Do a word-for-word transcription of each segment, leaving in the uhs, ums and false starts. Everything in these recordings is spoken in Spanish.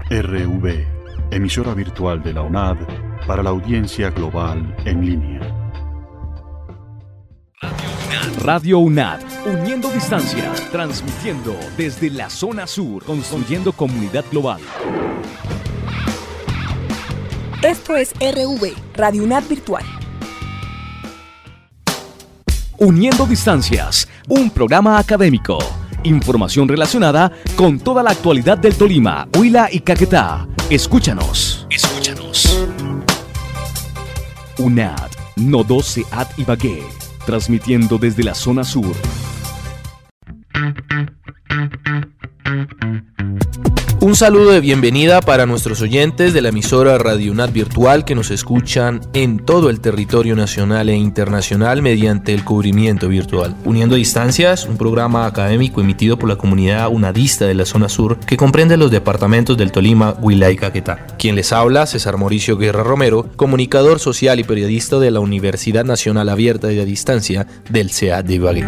R V, emisora virtual de la UNAD para la audiencia global en línea. Radio UNAD, uniendo distancias, transmitiendo desde la zona sur, construyendo comunidad global. Esto es R V, Radio UNAD Virtual. Uniendo distancias, un programa académico. Información relacionada con toda la actualidad del Tolima, Huila y Caquetá. Escúchanos. Escúchanos. UNAD, Nodo, Seat, Ibagué. Transmitiendo desde la zona sur. Un saludo de bienvenida para nuestros oyentes de la emisora Radio UNAD Virtual que nos escuchan en todo el territorio nacional e internacional mediante el cubrimiento virtual. Uniendo Distancias, un programa académico emitido por la comunidad unadista de la zona sur que comprende los departamentos del Tolima, Huila y Caquetá. Quien les habla, César Mauricio Guerra Romero, comunicador social y periodista de la Universidad Nacional Abierta y a Distancia del Seat de Ibagué.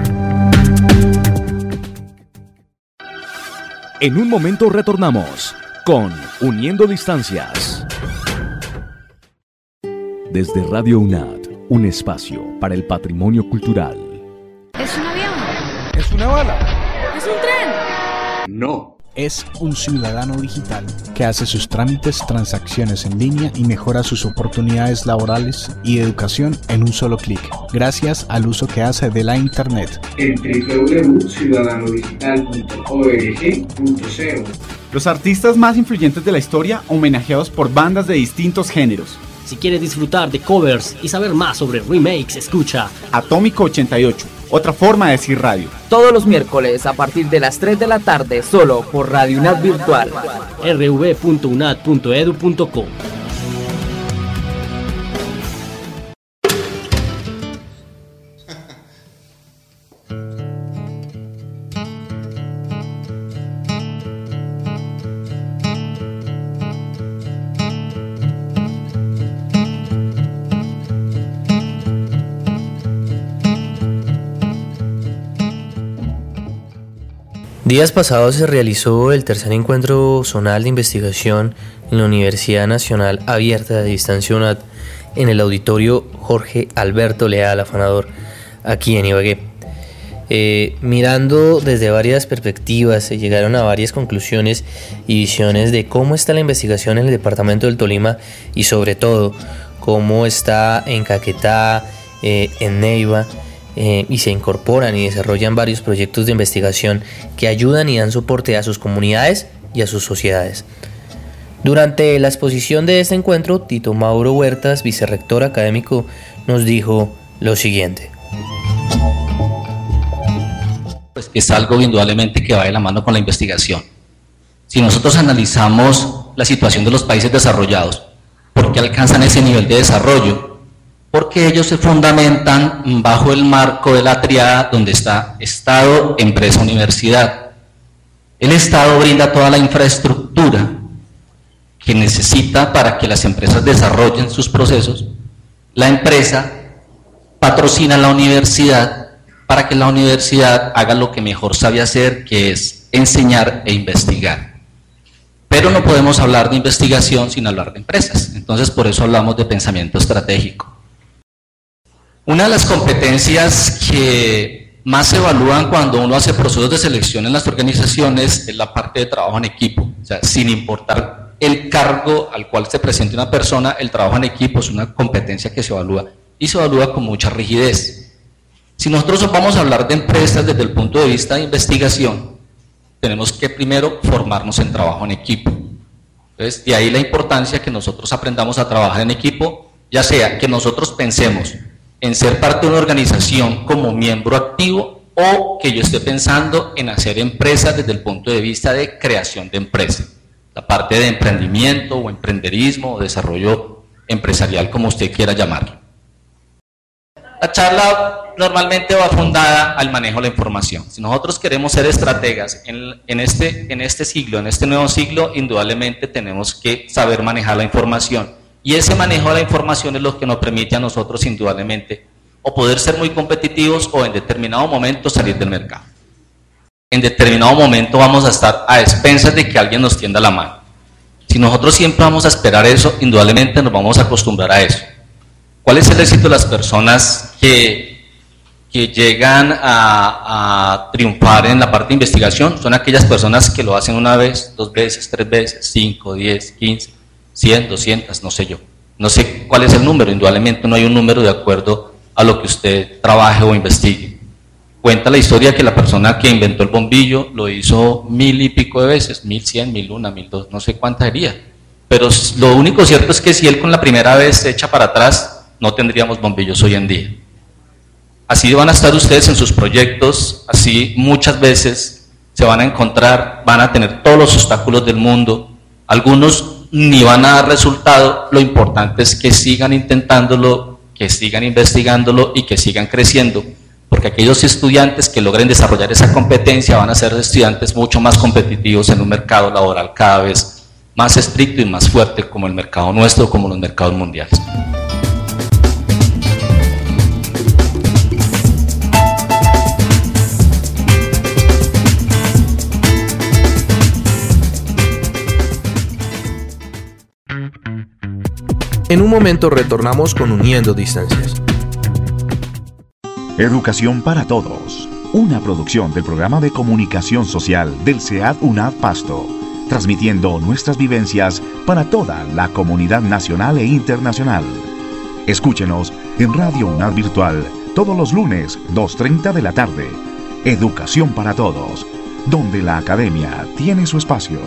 En un momento retornamos con Uniendo Distancias. Desde Radio UNAD, un espacio para el patrimonio cultural. ¿Es un avión? ¿Es una bala? ¿Es un tren? No. Es un ciudadano digital que hace sus trámites, transacciones en línea y mejora sus oportunidades laborales y educación en un solo clic, gracias al uso que hace de la Internet. En doble u doble u doble u punto ciudadano digital punto org punto co. Los artistas más influyentes de la historia homenajeados por bandas de distintos géneros. Si quieres disfrutar de covers y saber más sobre remakes, escucha Atómico ochenta y ocho, otra forma de decir radio. Todos los miércoles a partir de las tres de la tarde, solo por Radio UNAD Virtual. r v punto unad punto edu punto co. Días pasados se realizó el tercer encuentro zonal de investigación en la Universidad Nacional Abierta de Distancia UNAD en el auditorio Jorge Alberto Leal Afanador, aquí en Ibagué. Eh, mirando desde varias perspectivas, se llegaron a varias conclusiones y visiones de cómo está la investigación en el departamento del Tolima y sobre todo cómo está en Caquetá, eh, en Neiva. Eh, y se incorporan y desarrollan varios proyectos de investigación que ayudan y dan soporte a sus comunidades y a sus sociedades. Durante la exposición de este encuentro, Tito Mauro Huertas, vicerrector académico, nos dijo lo siguiente. Pues es algo indudablemente que va de la mano con la investigación. Si nosotros analizamos la situación de los países desarrollados, ¿por qué alcanzan ese nivel de desarrollo? Porque ellos se fundamentan bajo el marco de la triada donde está Estado, empresa, universidad. El Estado brinda toda la infraestructura que necesita para que las empresas desarrollen sus procesos. La empresa patrocina a la universidad para que la universidad haga lo que mejor sabe hacer, que es enseñar e investigar. Pero no podemos hablar de investigación sin hablar de empresas. Entonces, por eso hablamos de pensamiento estratégico. Una de las competencias que más se evalúan cuando uno hace procesos de selección en las organizaciones es la parte de trabajo en equipo. O sea, sin importar el cargo al cual se presente una persona, el trabajo en equipo es una competencia que se evalúa y se evalúa con mucha rigidez. Si nosotros vamos a hablar de empresas desde el punto de vista de investigación, tenemos que primero formarnos en trabajo en equipo. Entonces, de ahí la importancia que nosotros aprendamos a trabajar en equipo, ya sea que nosotros pensemos en ser parte de una organización como miembro activo o que yo esté pensando en hacer empresas desde el punto de vista de creación de empresas, la parte de emprendimiento o emprenderismo o desarrollo empresarial, como usted quiera llamarlo. La charla normalmente va fundada al manejo de la información. Si nosotros queremos ser estrategas en, en, este, en este siglo, en este nuevo siglo, indudablemente tenemos que saber manejar la información. Y ese manejo de la información es lo que nos permite a nosotros indudablemente o poder ser muy competitivos o en determinado momento salir del mercado. En determinado momento vamos a estar a expensas de que alguien nos tienda la mano. Si Si nosotros siempre vamos a esperar eso, indudablemente nos vamos a acostumbrar a eso. ¿Cuál es el éxito de las personas que, que llegan a, a triunfar en la parte de investigación? Son aquellas personas que lo hacen una vez, dos veces, tres veces, cinco, diez, quince, cien, doscientas, no sé yo. No sé cuál es el número, indudablemente no hay un número de acuerdo a lo que usted trabaje o investigue. Cuenta la historia que la persona que inventó el bombillo lo hizo mil y pico de veces, mil cien, mil una, mil dos, no sé cuántas sería. Pero lo único cierto es que si él con la primera vez se echa para atrás, no tendríamos bombillos hoy en día. Así van a estar ustedes en sus proyectos, así muchas veces se van a encontrar, van a tener todos los obstáculos del mundo, algunos ni van a dar resultado, lo importante es que sigan intentándolo, que sigan investigándolo y que sigan creciendo, porque aquellos estudiantes que logren desarrollar esa competencia van a ser estudiantes mucho más competitivos en un mercado laboral cada vez más estricto y más fuerte como el mercado nuestro, como los mercados mundiales. En un momento retornamos con Uniendo Distancias. Educación para Todos, una producción del programa de comunicación social del SEAD UNAD Pasto, transmitiendo nuestras vivencias para toda la comunidad nacional e internacional. Escúchenos en Radio UNAD Virtual todos los lunes, dos y treinta de la tarde. Educación para Todos, donde la academia tiene su espacio.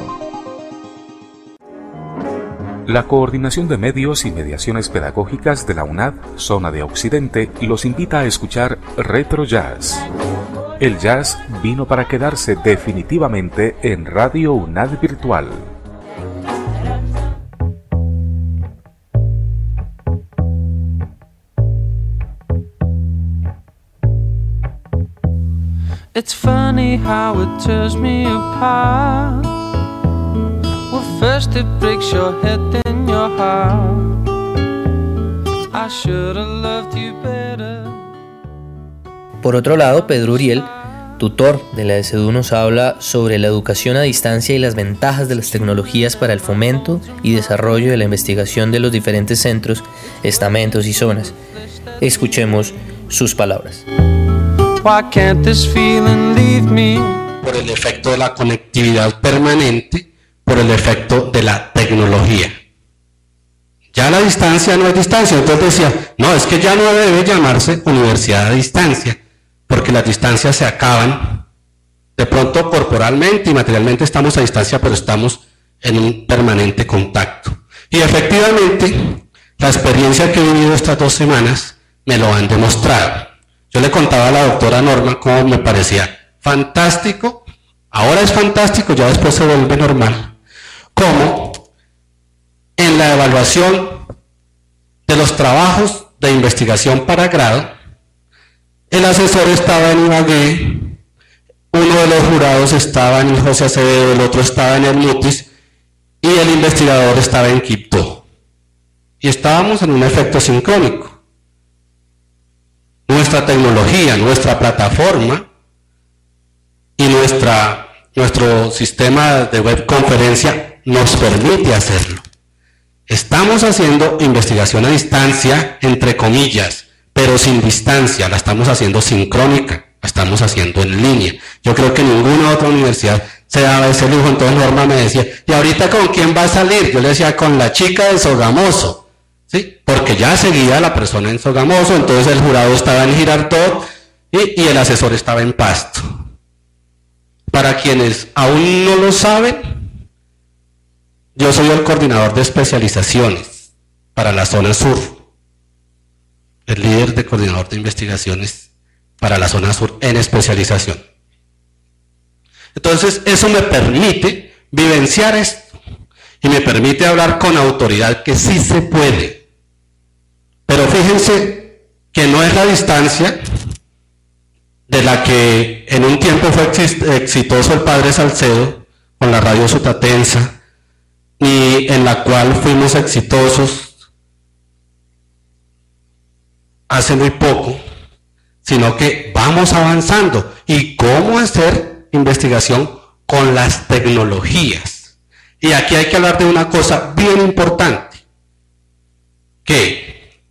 La Coordinación de Medios y Mediaciones Pedagógicas de la UNAD, Zona de Occidente, los invita a escuchar Retro Jazz. El jazz vino para quedarse definitivamente en Radio UNAD Virtual. It's funny how it tears me apart. Well, first it breaks your head, then your heart. I should have loved you better. Por otro lado, Pedro Uriel, tutor de la ESEDU, nos habla sobre la educación a distancia y las ventajas de las tecnologías para el fomento y desarrollo de la investigación de los diferentes centros, estamentos y zonas. Escuchemos sus palabras. Why can't this feeling leave me? Por el efecto de la conectividad permanente, por el efecto de la tecnología. Ya la distancia no es distancia, entonces decía, no, es que ya no debe llamarse universidad a distancia, porque las distancias se acaban. De pronto corporalmente y materialmente estamos a distancia, pero estamos en un permanente contacto. Y efectivamente, la experiencia que he vivido estas dos semanas me lo han demostrado. Yo le contaba a la doctora Norma cómo me parecía fantástico, ahora es fantástico, ya después se vuelve normal, cómo en la evaluación de los trabajos de investigación para grado, el asesor estaba en Ibagué, uno de los jurados estaba en el José Acevedo, el otro estaba en el Mutis y el investigador estaba en Quibdó. Y estábamos en un efecto sincrónico. Nuestra tecnología, nuestra plataforma y nuestra, nuestro sistema de webconferencia nos permite hacerlo. Estamos haciendo investigación a distancia, entre comillas, pero sin distancia, la estamos haciendo sincrónica, la estamos haciendo en línea. Yo creo que ninguna otra universidad se daba ese lujo. Entonces Norma me decía, ¿y ahorita con quién va a salir? Yo le decía, con la chica de Sogamoso. ¿Sí? Porque ya seguía la persona en Sogamoso, entonces el jurado estaba en Girardot y, y el asesor estaba en Pasto. Para quienes aún no lo saben, yo soy el coordinador de especializaciones para la zona sur, el líder de coordinador de investigaciones para la zona sur en especialización. Entonces eso me permite vivenciar esto y me permite hablar con autoridad que sí se puede. Pero fíjense que no es la distancia de la que en un tiempo fue exitoso el padre Salcedo con la radio sutatensa, ni en la cual fuimos exitosos hace muy poco, sino que vamos avanzando. ¿Y cómo hacer investigación con las tecnologías? Y aquí hay que hablar de una cosa bien importante, que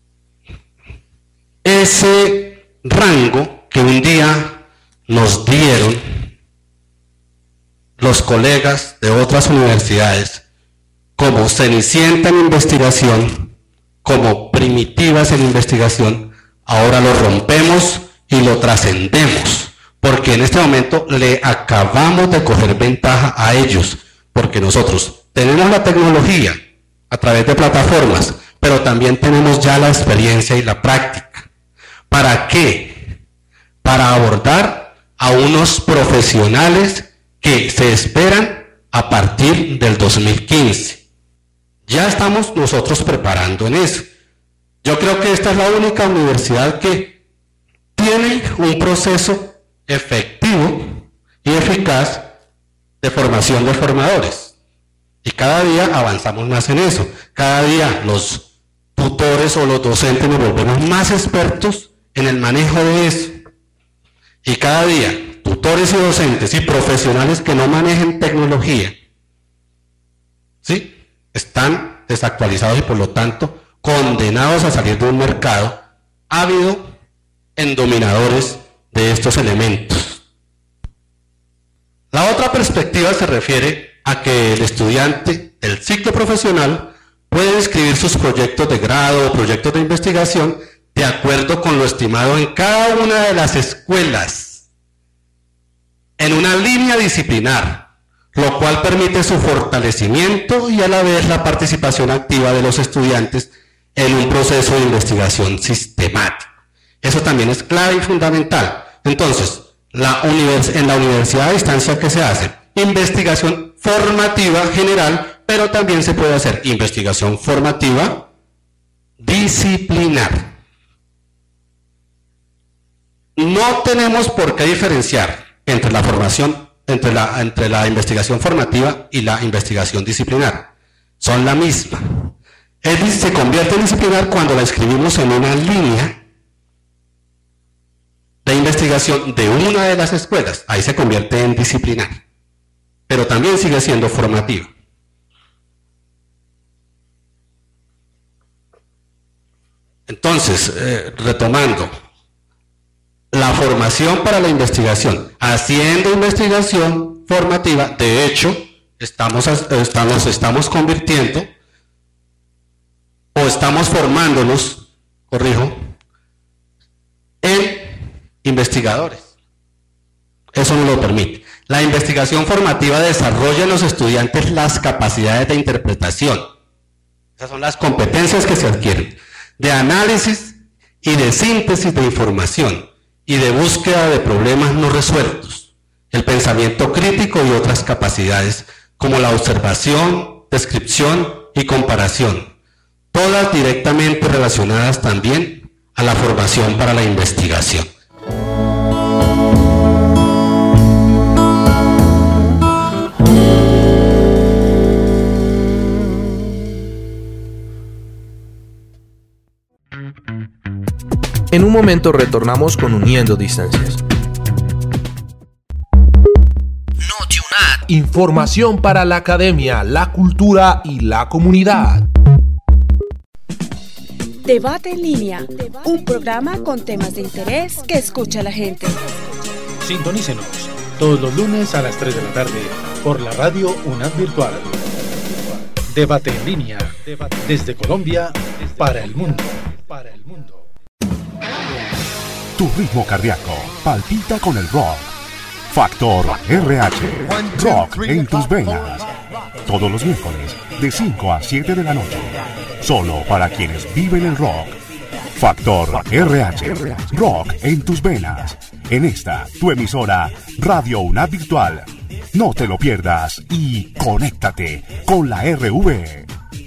ese rango que un día nos dieron los colegas de otras universidades como cenicienta en investigación, como primitivas en investigación, ahora lo rompemos y lo trascendemos, porque en este momento le acabamos de coger ventaja a ellos, porque nosotros tenemos la tecnología a través de plataformas, pero también tenemos ya la experiencia y la práctica. ¿Para qué? Para abordar a unos profesionales que se esperan a partir del dos mil quince. Ya estamos nosotros preparando en eso. Yo creo que esta es la única universidad que tiene un proceso efectivo y eficaz de formación de formadores. Y cada día avanzamos más en eso. Cada día los tutores o los docentes nos volvemos más expertos en el manejo de eso. Y cada día, tutores y docentes y profesionales que no manejen tecnología, ¿sí?, están desactualizados y por lo tanto condenados a salir de un mercado ávido en dominadores de estos elementos. La otra perspectiva se refiere a que el estudiante del ciclo profesional puede inscribir sus proyectos de grado o proyectos de investigación de acuerdo con lo estimado en cada una de las escuelas, en una línea disciplinar, lo cual permite su fortalecimiento y a la vez la participación activa de los estudiantes en un proceso de investigación sistemático. Eso también es clave y fundamental. Entonces, la univers- en la universidad a distancia, ¿qué se hace? Investigación formativa general, pero también se puede hacer investigación formativa disciplinar. No tenemos por qué diferenciar entre la formación, entre la, entre la investigación formativa y la investigación disciplinar. Son la misma. Es, se convierte en disciplinar cuando la escribimos en una línea de investigación de una de las escuelas. Ahí se convierte en disciplinar. Pero también sigue siendo formativa. Entonces, eh, retomando, la formación para la investigación, haciendo investigación formativa, de hecho, estamos, estamos, estamos convirtiendo o estamos formándonos, corrijo, en investigadores. Eso no lo permite. La investigación formativa desarrolla en los estudiantes las capacidades de interpretación. Esas son las competencias que se adquieren, de análisis y de síntesis de información y de búsqueda de problemas no resueltos, el pensamiento crítico y otras capacidades como la observación, descripción y comparación, todas directamente relacionadas también a la formación para la investigación. En un momento retornamos con Uniendo Distancias. NotiUNAD. Información para la academia, la cultura y la comunidad. Debate en línea, un programa con temas de interés que escucha la gente. Sintonícenos todos los lunes a las tres de la tarde por la radio UNAD Virtual. Debate en línea, desde Colombia para el mundo. Para el mundo. Tu ritmo cardíaco palpita con el rock. Factor R H, rock en tus venas. Todos los miércoles de cinco a siete de la noche. Solo para quienes viven el rock. Factor R H, rock en tus venas. En esta, tu emisora, Radio UNAD Virtual. No te lo pierdas y conéctate con la R V.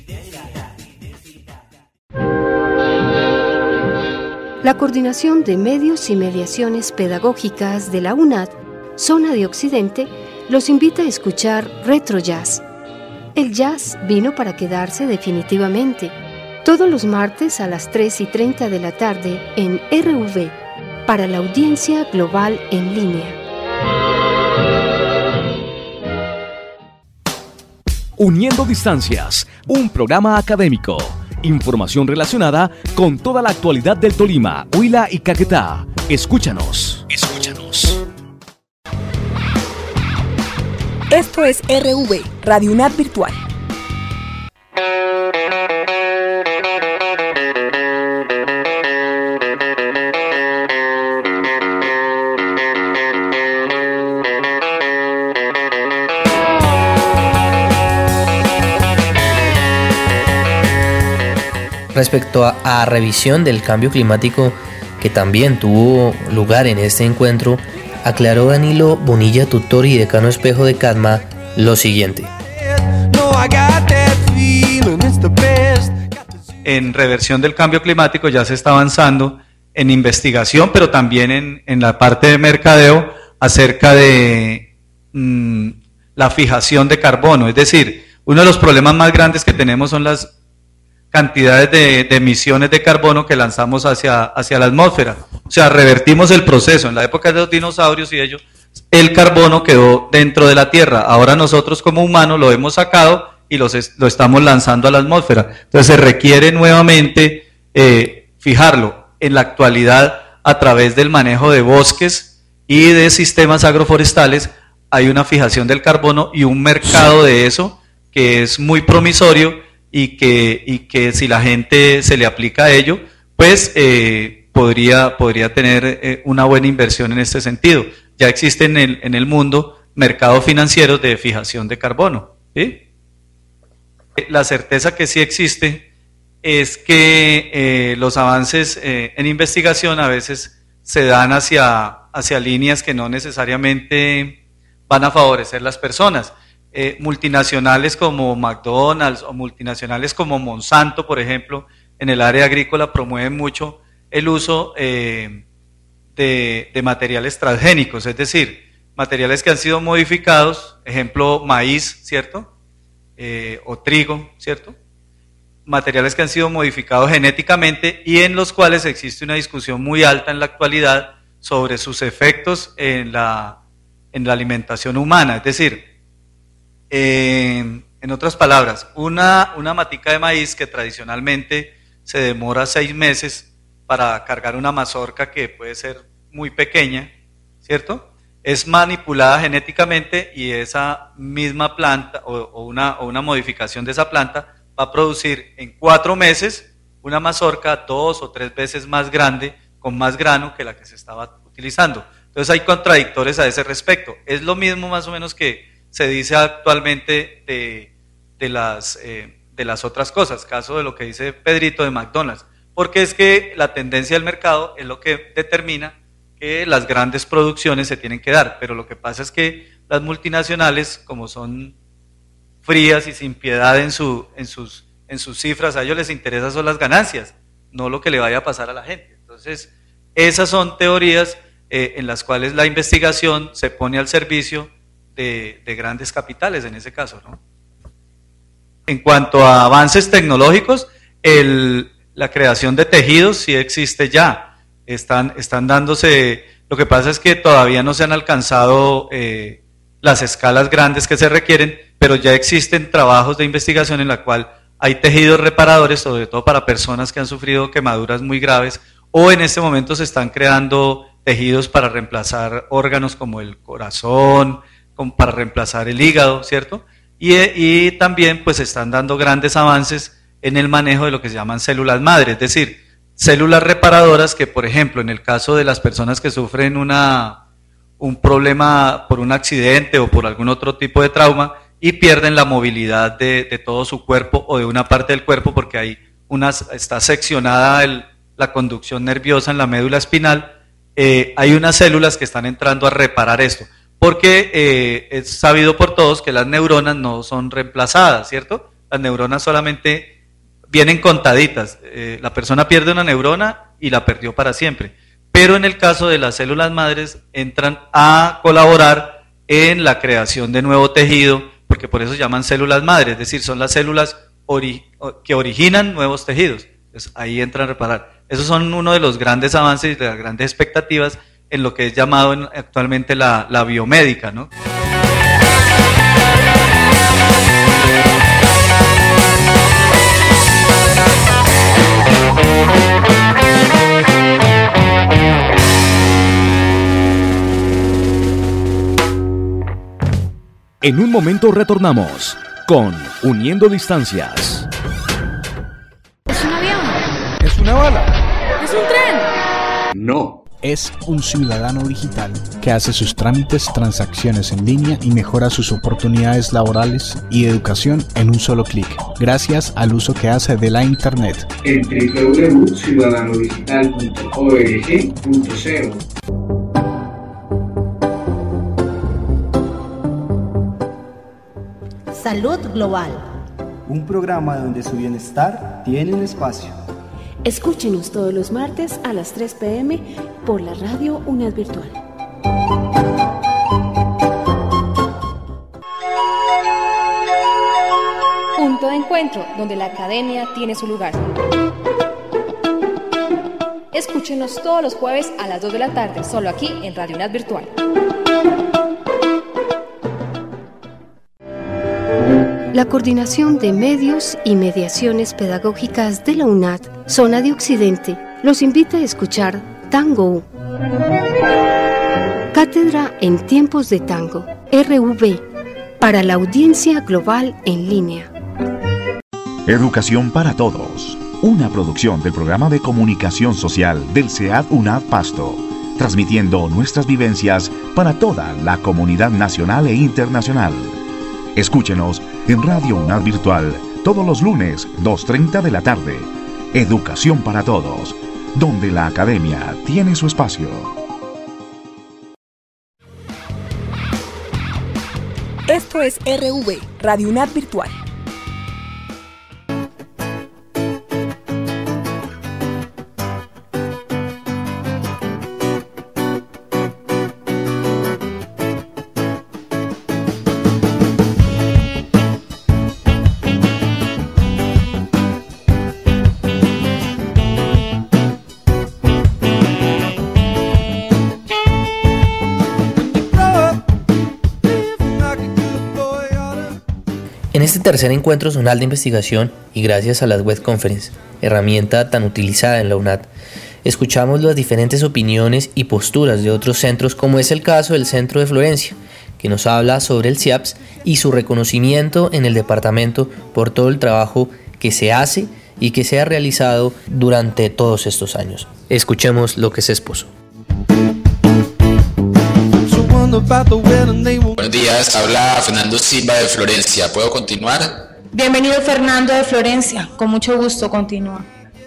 La Coordinación de Medios y Mediaciones Pedagógicas de la UNAD, Zona de Occidente, los invita a escuchar Retro Jazz. El jazz vino para quedarse definitivamente, todos los martes a las tres y treinta de la tarde en R V, para la audiencia global en línea. Uniendo Distancias, un programa académico. Información relacionada con toda la actualidad del Tolima, Huila y Caquetá. Escúchanos. Escúchanos. Esto es R V, Radio UNAD Virtual. Respecto a, a revisión del cambio climático que también tuvo lugar en este encuentro, aclaró Danilo Bonilla, tutor y decano espejo de CADMA, lo siguiente. En reversión del cambio climático ya se está avanzando en investigación, pero también en, en la parte de mercadeo acerca de mmm, la fijación de carbono. Es decir, uno de los problemas más grandes que tenemos son las cantidades de, de emisiones de carbono que lanzamos hacia, hacia la atmósfera. O sea, revertimos el proceso. En la época de los dinosaurios y ellos, el carbono quedó dentro de la Tierra. Ahora nosotros como humanos lo hemos sacado y los es, lo estamos lanzando a la atmósfera. Entonces se requiere nuevamente eh, fijarlo. En la actualidad, a través del manejo de bosques y de sistemas agroforestales, hay una fijación del carbono y un mercado de eso que es muy promisorio, y que, y que si la gente se le aplica a ello, pues eh, podría, podría tener eh, una buena inversión en este sentido. Ya existen en el, en el mundo mercados financieros de fijación de carbono, ¿sí? La certeza que sí existe es que eh, los avances eh, en investigación a veces se dan hacia, hacia líneas que no necesariamente van a favorecer las personas. Eh, multinacionales como McDonald's o multinacionales como Monsanto, por ejemplo, en el área agrícola promueven mucho el uso eh, de, de materiales transgénicos, es decir, materiales que han sido modificados, ejemplo maíz, ¿cierto? Eh, o trigo, ¿cierto? Materiales que han sido modificados genéticamente y en los cuales existe una discusión muy alta en la actualidad sobre sus efectos en la, en la alimentación humana, es decir, Eh, en otras palabras, una, una matica de maíz que tradicionalmente se demora seis meses para cargar una mazorca que puede ser muy pequeña, ¿cierto? Es manipulada genéticamente y esa misma planta o, o, una, o una modificación de esa planta va a producir en cuatro meses una mazorca dos o tres veces más grande, con más grano que la que se estaba utilizando. Entonces hay contradictores a ese respecto. Es lo mismo más o menos que se dice actualmente de, de, las, eh, de las otras cosas, caso de lo que dice Pedrito de McDonald's, porque es que la tendencia del mercado es lo que determina que las grandes producciones se tienen que dar, pero lo que pasa es que las multinacionales, como son frías y sin piedad en, su, en, sus, en sus cifras, a ellos les interesa son las ganancias, no lo que le vaya a pasar a la gente. Entonces, esas son teorías eh, en las cuales la investigación se pone al servicio De, de grandes capitales en ese caso, ¿no? En cuanto a avances tecnológicos, el, la creación de tejidos sí existe ya, están, están dándose, lo que pasa es que todavía no se han alcanzado eh, las escalas grandes que se requieren, pero ya existen trabajos de investigación en la cual hay tejidos reparadores, sobre todo para personas que han sufrido quemaduras muy graves, o en este momento se están creando tejidos para reemplazar órganos como el corazón, para reemplazar el hígado, ¿cierto? Y, y también pues están dando grandes avances en el manejo de lo que se llaman células madre, es decir, células reparadoras que, por ejemplo, en el caso de las personas que sufren una, un problema por un accidente o por algún otro tipo de trauma y pierden la movilidad de, de todo su cuerpo o de una parte del cuerpo porque hay una, está seccionada el, la conducción nerviosa en la médula espinal, eh, hay unas células que están entrando a reparar esto. Porque eh, es sabido por todos que las neuronas no son reemplazadas, ¿cierto? Las neuronas solamente vienen contaditas. Eh, la persona pierde una neurona y la perdió para siempre. Pero en el caso de las células madres entran a colaborar en la creación de nuevo tejido, porque por eso se llaman células madres, es decir, son las células ori- que originan nuevos tejidos. Entonces ahí entran a reparar. Esos son uno de los grandes avances y de las grandes expectativas en lo que es llamado en, actualmente la, la biomédica, ¿no? En un momento retornamos con Uniendo Distancias. ¿Es un avión? ¿Es una bala? ¿Es un tren? No. Es un ciudadano digital que hace sus trámites, transacciones en línea y mejora sus oportunidades laborales y educación en un solo clic, gracias al uso que hace de la Internet. En doble u doble u doble u punto ciudadano digital punto org punto co. Salud Global. Un programa donde su bienestar tiene un espacio. Escúchenos todos los martes a las tres pe eme por la radio UNAD Virtual. Punto de encuentro, donde la academia tiene su lugar. Escúchenos todos los jueves a las dos de la tarde, solo aquí en Radio UNAD Virtual. La Coordinación de Medios y Mediaciones Pedagógicas de la UNAD, Zona de Occidente, los invita a escuchar Tango. Cátedra en Tiempos de Tango, erre u ve, para la audiencia global en línea. Educación para Todos, una producción del programa de comunicación social del SEAD UNAD Pasto, transmitiendo nuestras vivencias para toda la comunidad nacional e internacional. Escúchenos en Radio UNAD Virtual todos los lunes, dos y treinta de la tarde. Educación para Todos, donde la academia tiene su espacio. Esto es erre u ve, Radio UNAD Virtual. En este tercer encuentro zonal de investigación y gracias a las web conference, herramienta tan utilizada en la UNAD, escuchamos las diferentes opiniones y posturas de otros centros, como es el caso del Centro de Florencia, que nos habla sobre el CIAPS y su reconocimiento en el departamento por todo el trabajo que se hace y que se ha realizado durante todos estos años. Escuchemos lo que se expuso. Buenos días, habla Fernando Silva de Florencia. ¿Puedo continuar? Bienvenido Fernando de Florencia, con mucho gusto continúa.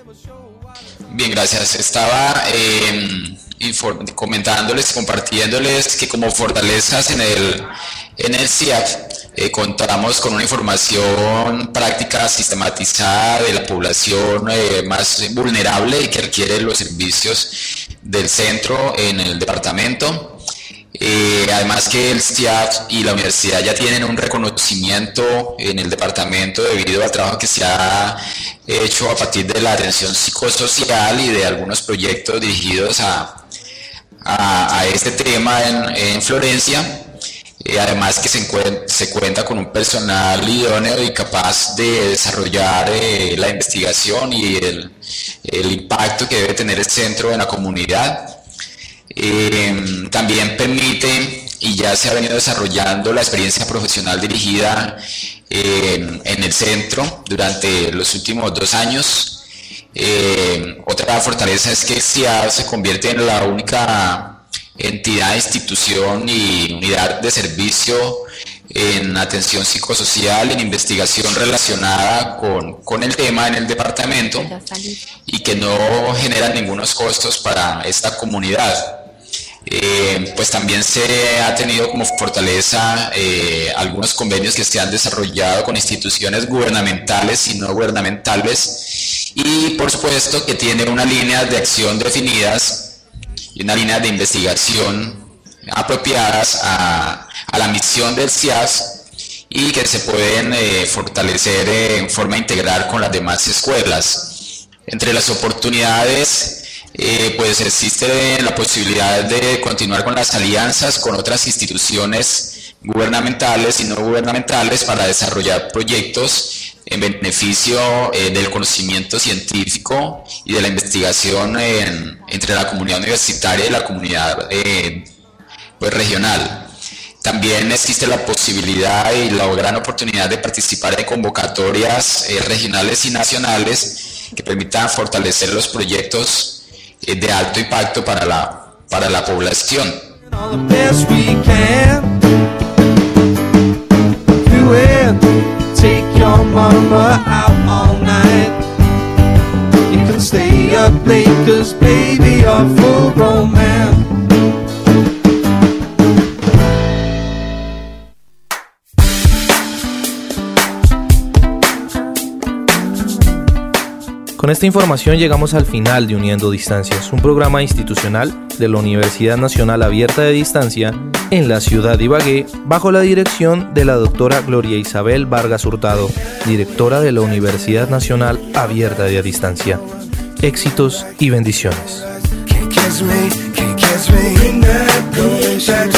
Bien, gracias. Estaba eh, inform- comentándoles, compartiéndoles que como fortalezas en el, en el CIAPS eh, contamos con una información práctica sistematizada de la población eh, más vulnerable y que requiere los servicios del centro en el departamento. Eh, además que el CIAPS y la universidad ya tienen un reconocimiento en el departamento debido al trabajo que se ha hecho a partir de la atención psicosocial y de algunos proyectos dirigidos a, a, a este tema en, en Florencia. Eh, además que se, encuent- se cuenta con un personal idóneo y capaz de desarrollar eh, la investigación y el, el impacto que debe tener el centro en la comunidad. Eh, también permite y ya se ha venido desarrollando la experiencia profesional dirigida eh, en el centro durante los últimos dos años. Eh, otra fortaleza es que el CIAPS se convierte en la única entidad, institución y unidad de servicio en atención psicosocial, en investigación relacionada con, con el tema en el departamento y que no genera ningunos costos para esta comunidad. Eh, pues también se ha tenido como fortaleza eh, algunos convenios que se han desarrollado con instituciones gubernamentales y no gubernamentales y por supuesto que tiene unas líneas de acción definidas y una línea de investigación apropiadas a, a la misión del CIAPS y que se pueden eh, fortalecer eh, en forma integral con las demás escuelas. Entre las oportunidades Eh, pues existe la posibilidad de continuar con las alianzas con otras instituciones gubernamentales y no gubernamentales para desarrollar proyectos en beneficio eh, del conocimiento científico y de la investigación en, entre la comunidad universitaria y la comunidad eh, pues, regional. También existe la posibilidad y la gran oportunidad de participar en convocatorias eh, regionales y nacionales que permitan fortalecer los proyectos eh, de alto impacto para la, para la población. Con esta información llegamos al final de Uniendo Distancias, un programa institucional de la Universidad Nacional Abierta de Distancia en la ciudad de Ibagué, bajo la dirección de la doctora Gloria Isabel Vargas Hurtado, directora de la Universidad Nacional Abierta de Distancia. Éxitos y bendiciones.